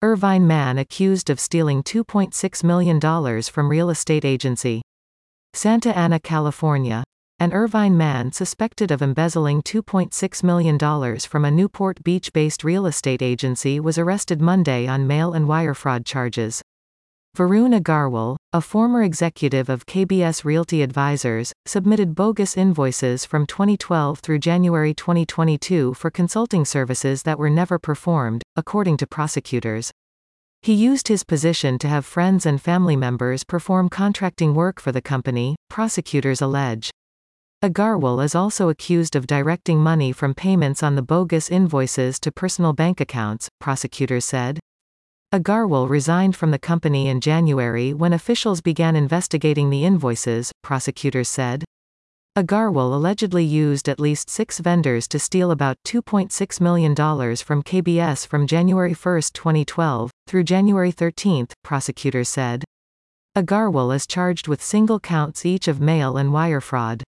Irvine man accused of stealing $2.6 million from real estate agency. Santa Ana, California. An Irvine man suspected of embezzling $2.6 million from a Newport Beach-based real estate agency was arrested Monday on mail and wire fraud charges. Varun Agarwal, a former executive of KBS Realty Advisors, submitted bogus invoices from 2012 through January 2022 for consulting services that were never performed, according to prosecutors. He used his position to have friends and family members perform contracting work for the company, prosecutors allege. Agarwal is also accused of directing money from payments on the bogus invoices to personal bank accounts, prosecutors said. Agarwal resigned from the company in January when officials began investigating the invoices, prosecutors said. Agarwal allegedly used at least 6 vendors to steal about $2.6 million from KBS from January 1, 2012, through January 13, prosecutors said. Agarwal is charged with single counts each of mail and wire fraud.